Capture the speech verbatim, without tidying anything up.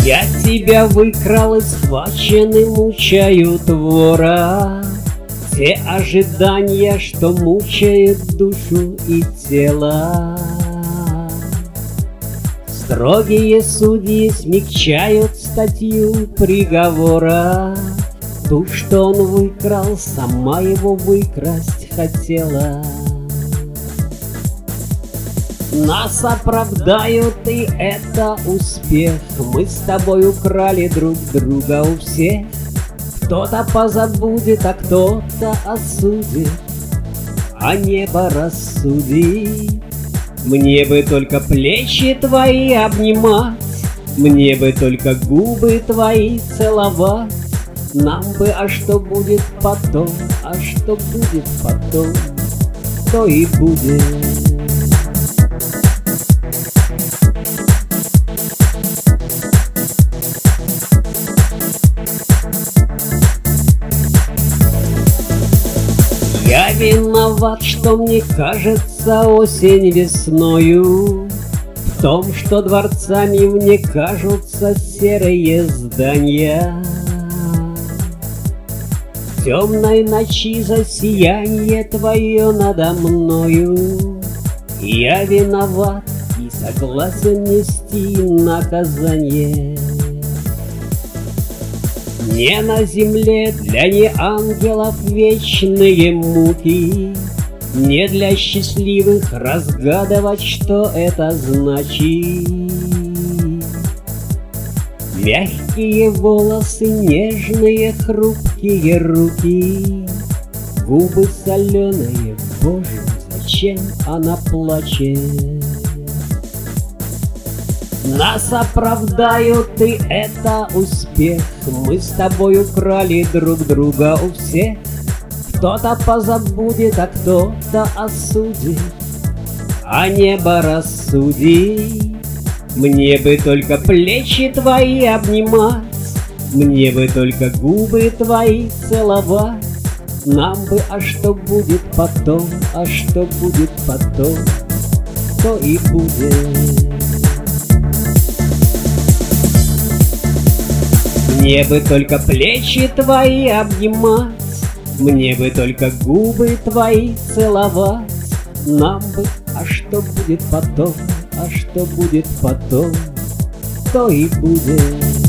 Я тебя выкрал и схваченный мучают вора. Те ожидания, что мучают душу и тело. Строгие судьи смягчают статью приговора. Ту, что он выкрал, сама его выкрасть хотела. Нас оправдают, и это успех. Мы с тобой украли друг друга у всех. Кто-то позабудет, а кто-то осудит, а небо рассудит. Мне бы только плечи твои обнимать, мне бы только губы твои целовать. Нам бы, а что будет потом, а что будет потом, то и будет. Я виноват, что мне кажется осень весною, в том, что дворцами мне кажутся серые здания. В темной ночи за сияние твое надо мною. Я виноват и согласен нести наказание. Не на земле для неангелов вечные муки, не для счастливых разгадывать, что это значит. Мягкие волосы, нежные хрупкие руки, губы соленые, боже, зачем она плачет? Нас оправдают, и это успех. Мы с тобой украли друг друга у всех. Кто-то позабудет, а кто-то осудит, а небо рассудит. Мне бы только плечи твои обнимать, мне бы только губы твои целовать. Нам бы, а что будет потом, а что будет потом, то и будет. Мне бы только плечи твои обнимать, мне бы только губы твои целовать. Нам бы, а что будет потом, а что будет потом, то и будет.